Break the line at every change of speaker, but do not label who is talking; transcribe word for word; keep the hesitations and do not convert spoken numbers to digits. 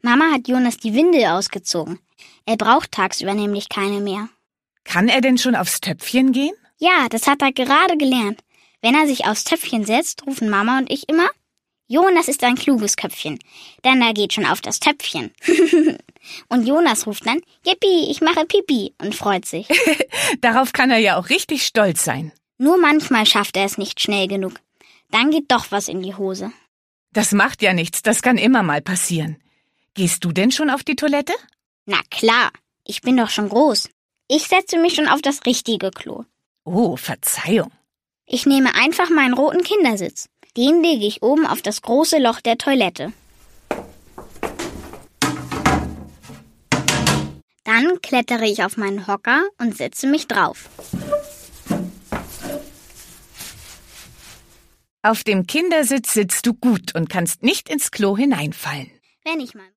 Mama hat Jonas die Windel ausgezogen. Er braucht tagsüber nämlich keine mehr.
Kann er denn schon aufs Töpfchen gehen?
Ja, das hat er gerade gelernt. Wenn er sich aufs Töpfchen setzt, rufen Mama und ich immer: Jonas ist ein kluges Köpfchen, denn er geht schon auf das Töpfchen. Und Jonas ruft dann: Yippie, ich mache Pipi und freut sich.
Darauf kann er ja auch richtig stolz sein.
Nur manchmal schafft er es nicht schnell genug. Dann geht doch was in die Hose.
Das macht ja nichts, das kann immer mal passieren. Gehst du denn schon auf die Toilette?
Na klar, ich bin doch schon groß. Ich setze mich schon auf das richtige Klo.
Oh, Verzeihung.
Ich nehme einfach meinen roten Kindersitz. Den lege ich oben auf das große Loch der Toilette. Dann klettere ich auf meinen Hocker und setze mich drauf.
Auf dem Kindersitz sitzt du gut und kannst nicht ins Klo hineinfallen.
Wenn ich mal